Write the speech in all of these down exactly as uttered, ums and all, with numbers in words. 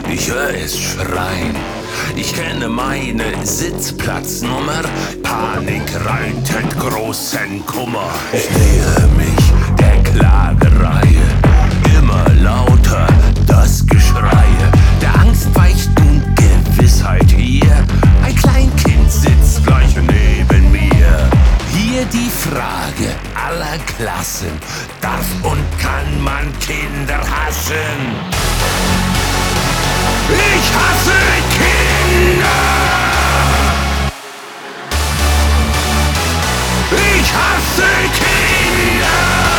Ich höre es schreien. Ich kenne meine Sitzplatznummer. Panik reitet großen Kummer. Ich nähe mich der Klagereihe. Immer lauter das Geschreie. Der Angst weicht nun Gewissheit hier. Ein Kleinkind sitzt gleich neben mir. Hier die Frage aller Klassen: Darf und kann man Kinder hassen? Ich hasse Kinder! Ich hasse Kinder!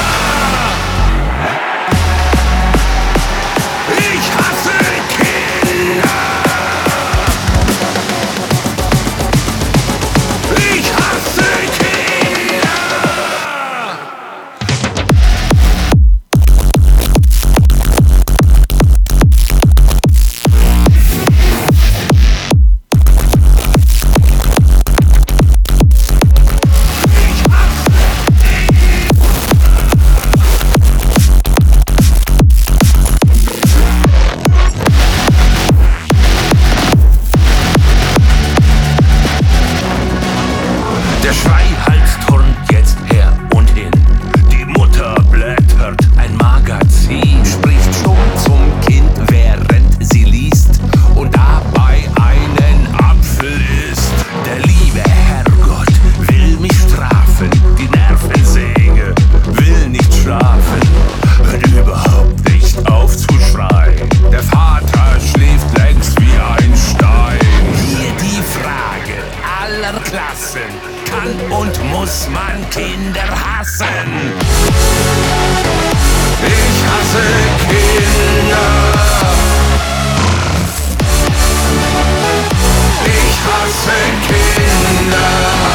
Ich hasse Kinder! Ich hasse Kinder! Der Schreihals turnt jetzt her und hin. Die Mutter blättert ein Magazin, spricht stumm zum Kind, während sie liest und dabei einen Apfel isst. Der liebe Herrgott will mich strafen, die Nervensäge will nicht schlafen, hört überhaupt nicht auf zu schreien. Der Vater schläft längst wie ein Stein. Hier die Frage aller Klassen: Kann und muss man Kinder hassen? Ich hasse Kinder. Ich hasse Kinder.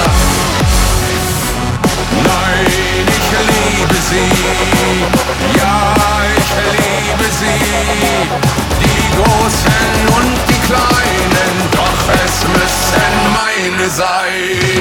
Nein, ich liebe sie. Ja, ich liebe sie. Die Großen und die Kleinen, doch es müssen meine sein.